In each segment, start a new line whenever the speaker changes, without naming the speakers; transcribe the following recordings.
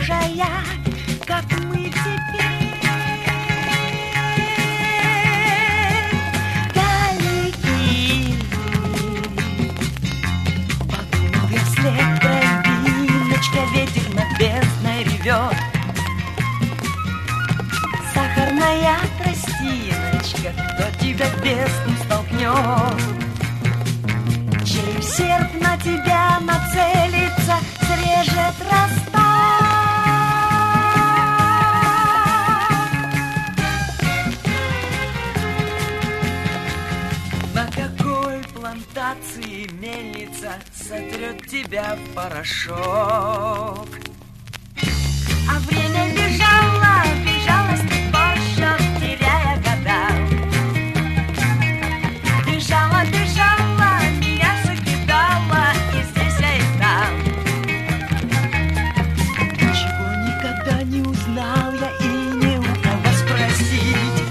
похожая, как мы теперь. Далеки, подумал я вслед травиночка, ветер над бездной ревет. Сахарная тростиночка, кто тебя в бездну столкнет? Чей серп на тебя нацелится, срежет росток. На какой плантации мельница сотрет тебя в порошок? А время бежало, бежало сквозь счет, теряя года. Бежала, бежала, меня закидала, и здесь я и там. Ничего никогда не узнал я и не у кого спросить.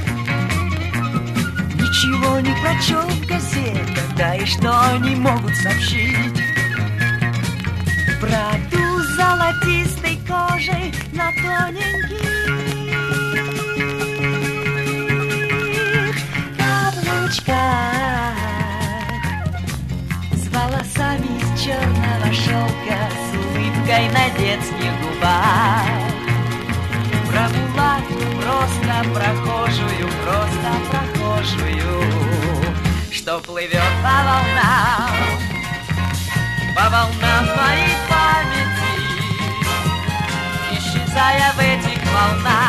Ничего не прочел в газетах, да и что они могут сообщить про ту золотистой кожей на тоненьких каблучках, с волосами из черного шелка, с улыбкой на детских губах. Про мулатку просто прохожую, что плывет по волнам моей памяти, исчезая в этих волнах.